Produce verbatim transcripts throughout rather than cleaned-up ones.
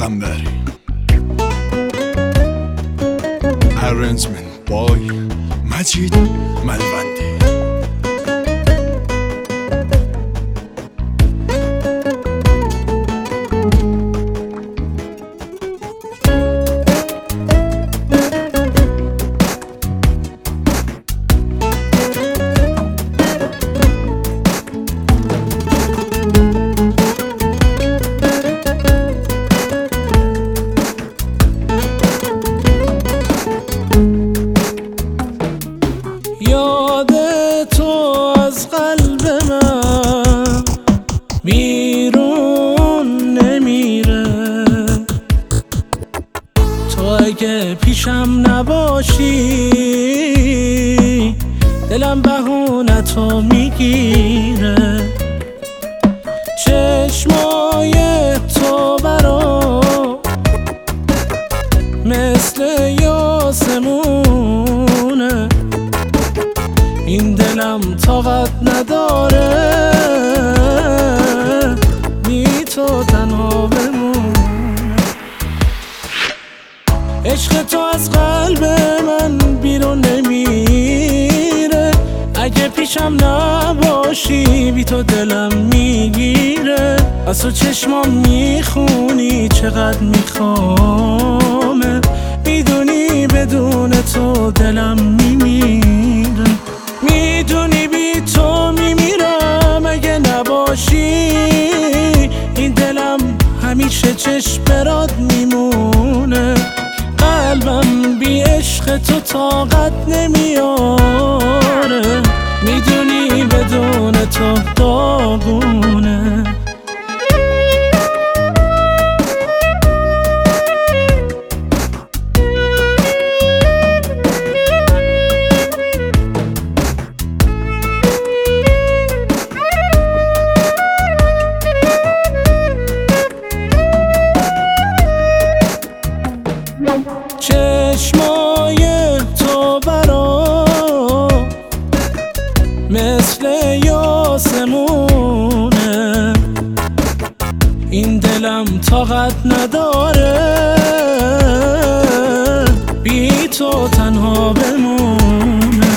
پیغمبری. Arrangement by مجید ملوندی. یاد تو از قلب من بیرون نمیره، تو اگه پیشم نباشی دلم بهونه تو میگیره. چشمای تو برا مثل یاسمونه، این دلم طاقت نداره بی تو تنها بمونه. عشق تو از قلب من بیرون نمیره، اگه پیشم نباشی بی تو دلم میگیره. از تو چشمام میخونی چقدر میخوامه، میدونی بدون تو دلم میمیره. میدونی بی تو میمیرم اگه نباشی، این دلم همیشه چشم برات میمونه. قلبم بی عشق تو طاقت نمیاره، میدونی بدون تو داغونه. چشمای تو برا مثل یاسمونه، این دلم طاقت نداره بی تو تنها بمونه.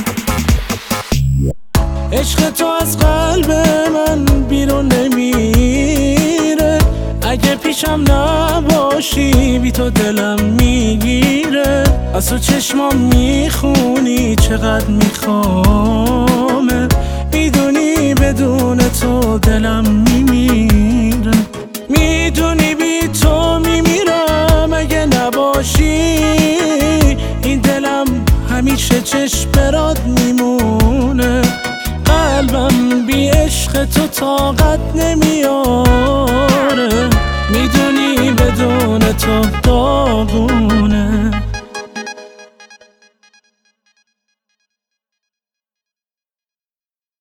عشق تو از قلب من بیرون نمیره، اگه پیشم نباشی بی تو دلم میگیره. از تو چشمام میخونی چقدر میخوامه، میدونی بدون تو دلم میمیره. میدونی بی تو میمیرم اگه نباشی، این دلم همیشه چشم برات میمونه. قلبم بی عشق تو طاقت نمیاره، میدونی بدون تو داغونه.